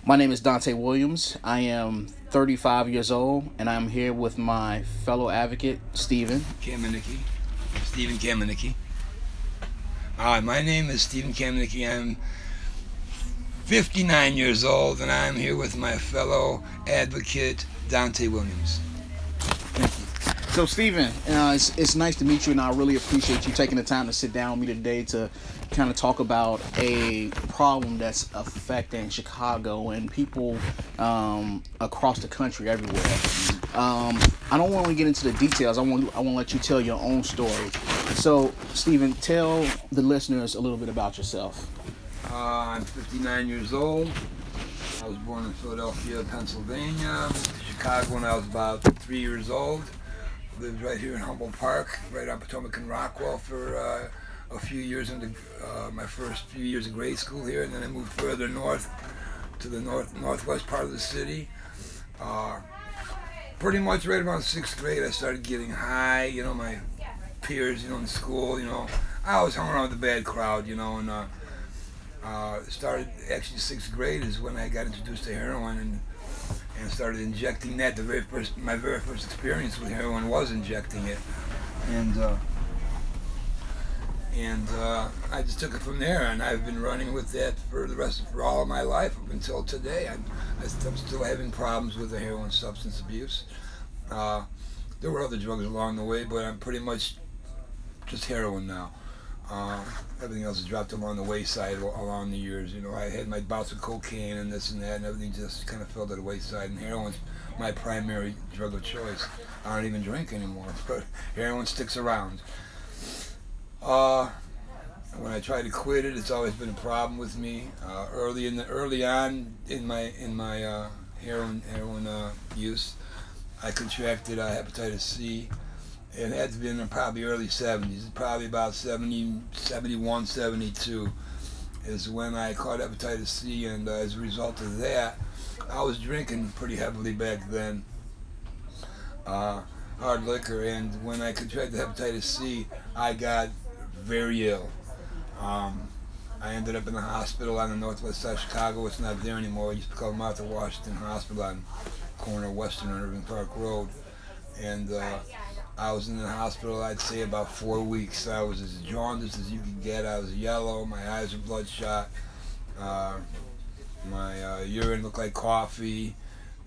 My name is Dante Williams. I am 35 years old, and I'm here with my fellow advocate, Stephen. Kamenicki, Stephen Kamenicki. Hi, my name is Stephen Kamenicki. I'm 59 years old, and I'm here with my fellow advocate, Dante Williams. So, Stephen, it's nice to meet you, and I really appreciate you taking the time to sit down with me today to kind of talk about a problem that's affecting Chicago and people across the country everywhere. I don't want to get into the details. I want to let you tell your own story. So, Stephen, tell the listeners a little bit about yourself. I'm 59 years old. I was born in Philadelphia, Pennsylvania. Chicago when I was about 3 years old. Lived right here in Humboldt Park, right on Potomac and Rockwell for a few years into my first few years of grade school here, and then I moved further north to the northwest part of the city. Pretty much right around sixth grade, I started getting high. My peers, in school, I always hung around with the bad crowd, and started actually sixth grade is when I got introduced to heroin and started injecting that. My very first experience with heroin was injecting it, and I just took it from there, and I've been running with that for all of my life up until today. I'm still having problems with the heroin substance abuse. There were other drugs along the way, but I'm pretty much just heroin now. Everything else has dropped along the wayside along the years. I had my bouts of cocaine and this and that, and everything just kind of fell to the wayside. And heroin's my primary drug of choice. I don't even drink anymore, but heroin sticks around. When I try to quit it, it's always been a problem with me. Early on in my heroin use, I contracted hepatitis C. It had to be in the probably early 70s, probably about 70, 71, 72 is when I caught hepatitis C, and as a result of that, I was drinking pretty heavily back then, hard liquor, and when I contracted hepatitis C, I got very ill. I ended up in the hospital on the northwest side of Chicago. It's not there anymore. It used to be called Martha Washington Hospital on corner of Western and Irving Park Road, and I was in the hospital, I'd say, about 4 weeks. I was as jaundiced as you could get. I was yellow. My eyes were bloodshot. My urine looked like coffee.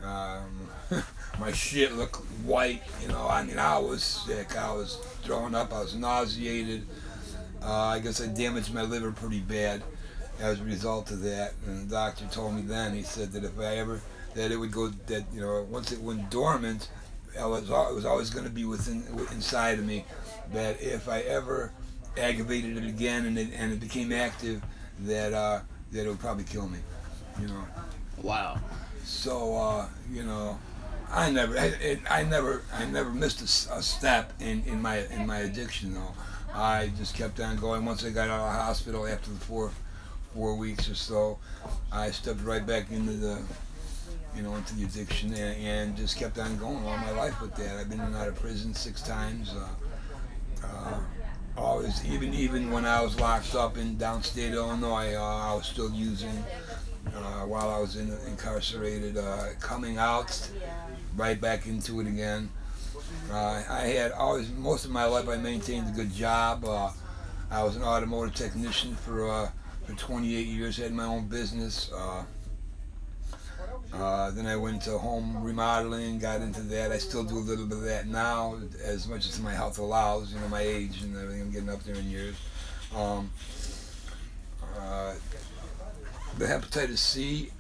My shit looked white. I was sick. I was throwing up. I was nauseated. I guess I damaged my liver pretty bad as a result of that. And the doctor told me then, he said that that it would go, once it went dormant, it was always going to be inside of me, that if I ever aggravated it again and it became active, that it would probably kill me. Wow. So I never missed a step in my addiction though. I just kept on going. Once I got out of the hospital after the four weeks or so, I stepped right back into the addiction, and just kept on going all my life with that. I've been in and out of prison 6 times. Always, even when I was locked up in downstate Illinois, I was still using while I was incarcerated. Coming out, right back into it again. I had always, most of my life, I maintained a good job. I was an automotive technician for 28 years. Had my own business. Then I went to home remodeling, got into that. I still do a little bit of that now, as much as my health allows, my age and everything. I'm getting up there in years. The hepatitis C,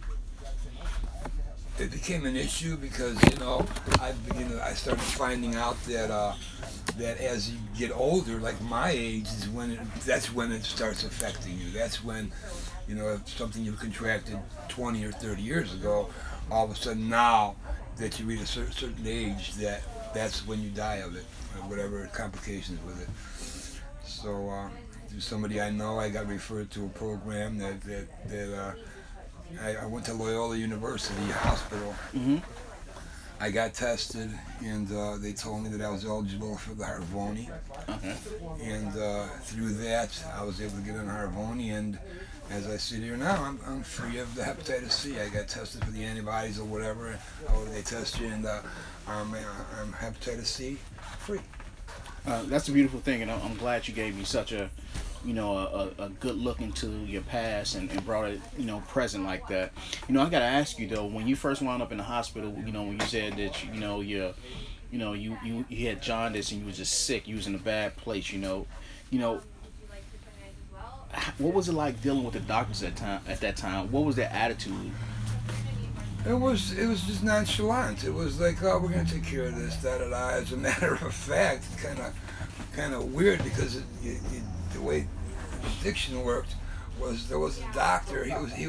it became an issue because, I started finding out that as you get older, like my age, that's when it starts affecting you. That's when, if something you've contracted 20 or 30 years ago, all of a sudden now that you reach a certain age, that's when you die of it, or whatever complications with it. So through somebody I know, I got referred to a program that I went to Loyola University Hospital. Mm-hmm. I got tested, and they told me that I was eligible for the Harvoni. Okay. And through that, I was able to get on Harvoni, and as I sit here now, I'm free of the hepatitis C. I got tested for the antibodies or whatever, however they test you, and I'm hepatitis C free. That's a beautiful thing, and I'm glad you gave me such a, a good look into your past and brought it, present like that. I gotta ask you though, when you first wound up in the hospital, when you said that, you had jaundice and you was just sick, you was in a bad place, what was it like dealing with the doctors at that time? What was their attitude? It was just nonchalant. It was like, oh, we're gonna take care of this, da da da. As a matter of fact, it's kind of weird because the way addiction worked was there was a doctor. He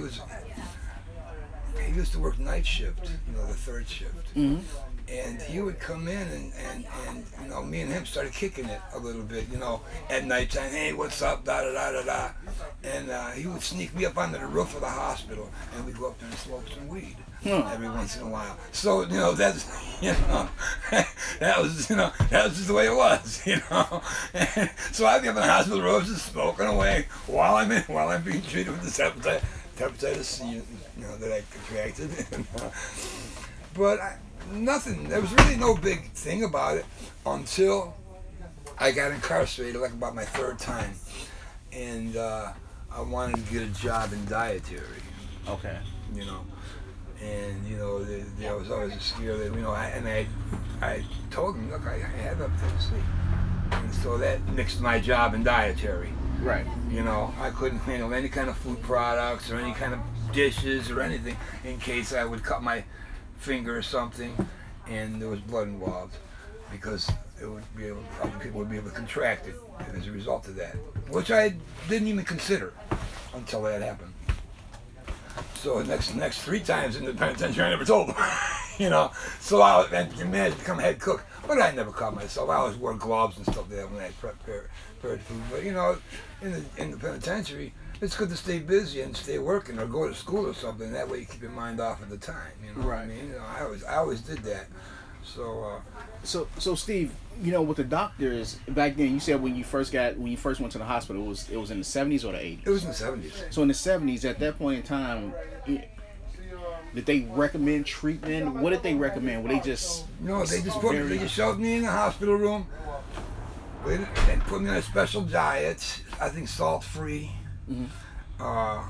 used to work night shift, the third shift. Mm-hmm. And he would come in and me and him started kicking it a little bit, at nighttime. Hey, what's up? Da da da da da. And he would sneak me up onto the roof of the hospital, and we'd go up there and smoke some weed every once in a while. So that's that was just the way it was, And so I'd be up in the hospital room just smoking away while I'm being treated with this hepatitis C, that I contracted. But nothing. There was really no big thing about it until I got incarcerated, like about my third time, and I wanted to get a job in dietary. Okay. And there was always a scare that I told them, look, I have hepatitis C, and so that nixed my job in dietary. Right. I couldn't handle any kind of food products or any kind of dishes or anything in case I would cut my finger or something and there was blood involved, because other people would be able to contract it as a result of that, which I didn't even consider until that happened. So the next 3 times in the penitentiary, I never told them, So I managed to become head cook, but I never caught myself. I always wore gloves and stuff like that when I prepared food. But in the penitentiary, it's good to stay busy and stay working or go to school or something. That way you keep your mind off at the time. Right. What I mean? I always did that. So. So Steve, with the doctors back then, you said when you first went to the hospital, it was in the 70s or the 80s? It was in the 70s. So in the 70s, at that point in time, did they recommend treatment? What did they recommend? Were they just they just shoved me in the hospital room. They put me on a special diet. I think salt free. Mm-hmm.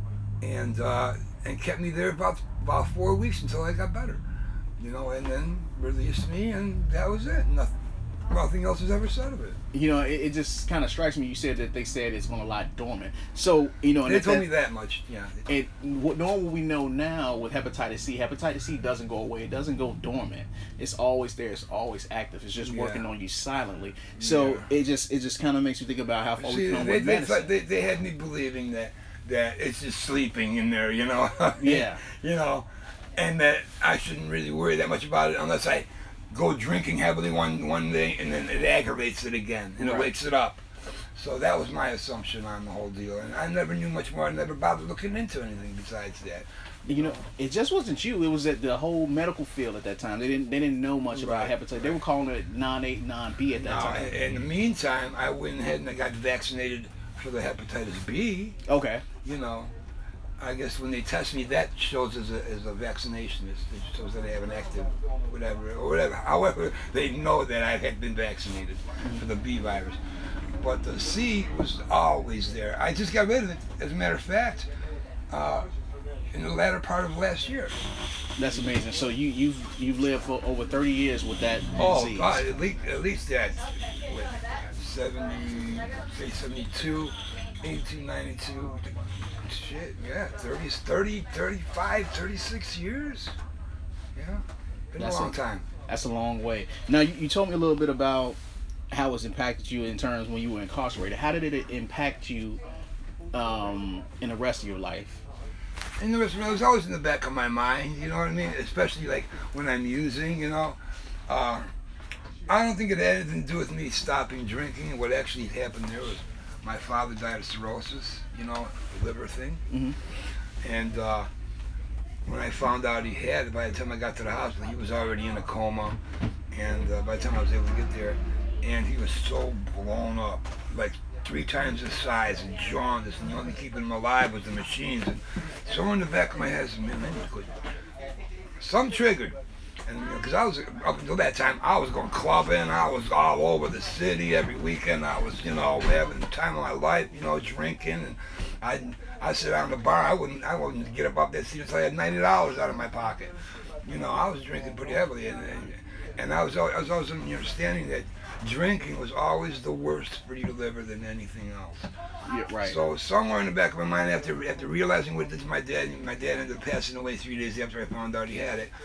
And kept me there about 4 weeks until I got better. And then released me, and that was it. Nothing else was ever said of it. It just kind of strikes me. You said that they said it's going to lie dormant. So, and they told me that much, yeah. And knowing what we know now with hepatitis C doesn't go away. It doesn't go dormant. It's always there. It's always active. It's just working on you silently. So it just kind of makes you think about how far we come with medicine. They had me believing that it's just sleeping in there, Yeah. And that I shouldn't really worry that much about it unless I go drinking heavily one day and then it aggravates it again and it wakes it up. So that was my assumption on the whole deal, and I never knew much more. I never bothered looking into anything besides that. It just wasn't you. It was at the whole medical field at that time. They didn't know much about hepatitis. They were calling it non-A, non-B at that time. In the meantime, I went ahead and I got vaccinated for the hepatitis B. Okay. I guess when they test me, that shows as a vaccination. It shows that I have an active whatever. However, they know that I had been vaccinated for the B virus. But the C was always there. I just got rid of it, as a matter of fact, in the latter part of last year. That's amazing. So you've lived for over 30 years with that disease. Oh, at least that. 72, 82, 92. Shit, yeah, 30, 35, 36 years. Yeah, been a long time. That's a long way. Now, you told me a little bit about how it's impacted you in terms when you were incarcerated. How did it impact you in the rest of your life? In the rest of it was always in the back of my mind, you know what I mean? Especially like when I'm using, I don't think it had anything to do with me stopping drinking. What actually happened there was my father died of cirrhosis, the liver thing. Mm-hmm. And when I found out he had it, by the time I got to the hospital, he was already in a coma. And by the time I was able to get there, and he was so blown up, like 3 times the size and jaundiced, and the only keeping them alive was the machines. And somewhere in the back of my head, I said, man, something triggered. And because I was, up until that time, I was going clubbing. I was all over the city every weekend. I was, having the time of my life, drinking. And I sit down at the bar. I wouldn't get up off that seat until I had $90 out of my pocket. I was drinking pretty heavily, and I was always under the understanding that drinking was always the worst for you to liver than anything else. Yeah, right. So somewhere in the back of my mind, after realizing what it did to my dad ended up passing away 3 days after I found out he had it.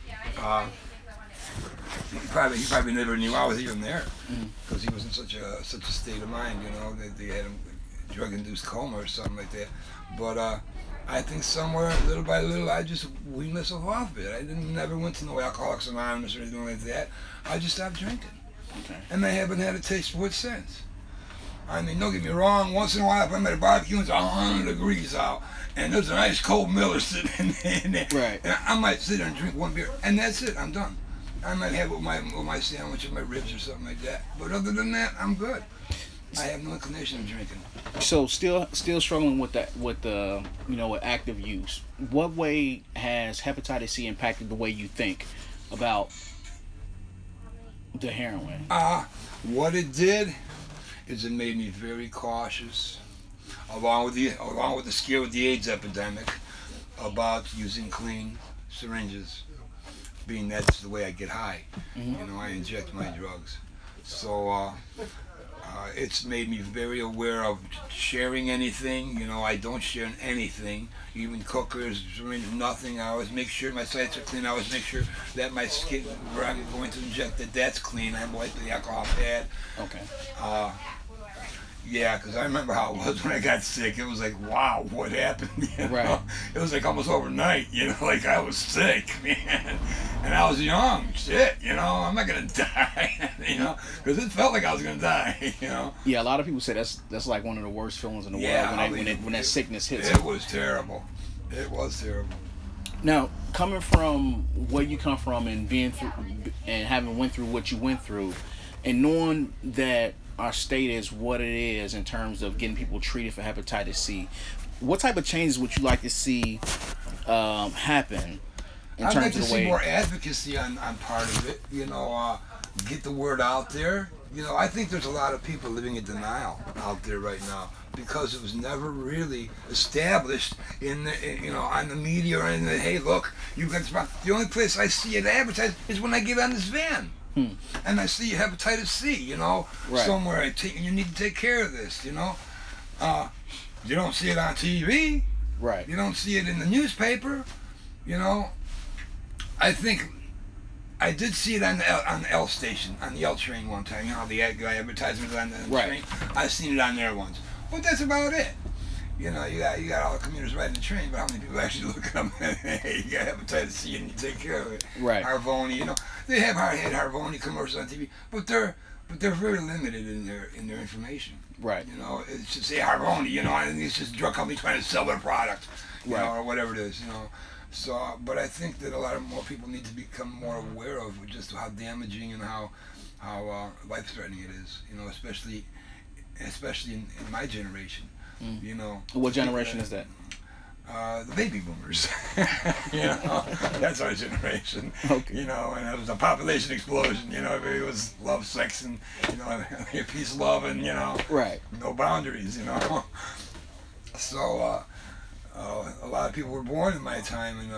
He probably never knew I was even there, because he was in such a state of mind, that they had him drug-induced coma or something like that. But I think somewhere, little by little, I just weaned myself off of it. Never went to no Alcoholics Anonymous or anything like that. I just stopped drinking, and I haven't had a taste for it since. I mean, don't get me wrong. Once in a while, if I'm at a barbecue and it's 100 degrees out, and there's a nice cold Miller sitting in there, right, and I might sit there and drink one beer, and that's it. I'm done. I might have it with my sandwich or my ribs or something like that. But other than that, I'm good. I have no inclination of drinking. So still struggling with active use. What way has hepatitis C impacted the way you think about the heroin? What it did is it made me very cautious, along with the scare with the AIDS epidemic, about using clean syringes, being that's the way I get high. I inject my drugs. So it's made me very aware of sharing anything. I don't share anything, even cookers, syringes, nothing. I always make sure my sites are clean. I always make sure that my skin, where I'm going to inject that's clean. I wipe the alcohol pad. Okay. Yeah, because I remember how it was when I got sick. It was like, wow, what happened? Right. It was like almost overnight, like I was sick, man. And I was young, shit, I'm not going to die, because it felt like I was going to die, Yeah, a lot of people say that's like one of the worst feelings in the world when that sickness hits you. It was terrible. It was terrible. Now, coming from where you come from and being through and having went through what you went through, and knowing that our state is what it is in terms of getting people treated for hepatitis C, what type of changes would you like to see happen in I'd terms like to of the see way more advocacy on part of it, get the word out there. I think there's a lot of people living in denial out there right now, because it was never really established in the, on the media or in the, hey, look, you've got this. The only place I see it advertised is when I get on this van. And I see hepatitis C, right, somewhere. You need to take care of this, You don't see it on TV. Right. You don't see it in the newspaper. I think I did see it on the L station, on the L train one time. The advertisements on the train. I've seen it on there once. But that's about it. You got all the commuters riding the train, but how many people actually look up and hey, you got hepatitis C and you take care of it? Right. Harvoni, they have Harvoni commercials on TV, but they're very limited in their information. Right. It's just say Harvoni, and it's just a drug company trying to sell their product, or whatever it is, So, but I think that a lot more people need to become more aware of just how damaging and how life-threatening it is, especially in my generation. What generation is that? The baby boomers. That's our generation. Okay. And it was a population explosion. It was love, sex, and peace, love, and right, no boundaries. So a lot of people were born in my time, and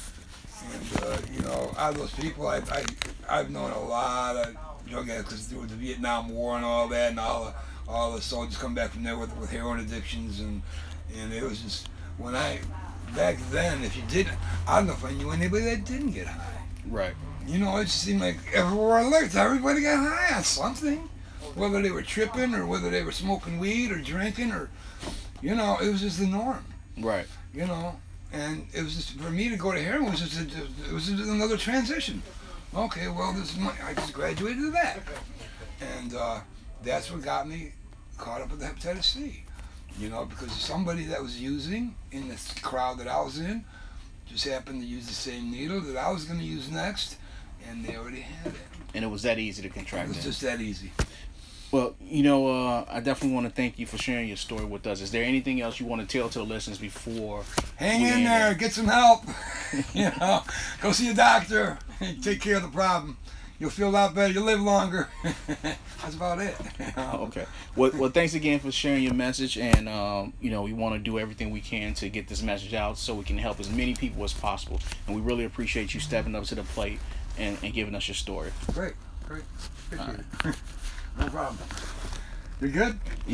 out of those people, I've known a lot of drug addicts through the Vietnam War and all that, and all the soldiers come back from there with heroin addictions, and it was just back then, if you didn't, I don't know if I knew anybody that didn't get high. Right. It just seemed like everywhere I looked, everybody got high on something, whether they were tripping or whether they were smoking weed or drinking or, it was just the norm. Right. And it was just, for me to go to heroin was just another transition. Okay, well, I just graduated to that, and that's what got me caught up with the hepatitis C. Because somebody that was using in this crowd that I was in just happened to use the same needle that I was going to use next, and they already had it. And it was that easy to contract. It was just that easy. Well, I definitely want to thank you for sharing your story with us. Is there anything else you want to tell to the listeners before? Hang in there, get some help. Go see a doctor. Take care of the problem. You'll feel a lot better. You'll live longer. That's about it. Okay. Well, thanks again for sharing your message, and we want to do everything we can to get this message out so we can help as many people as possible. And we really appreciate you stepping up to the plate and giving us your story. Great. Appreciate it. No problem. You good?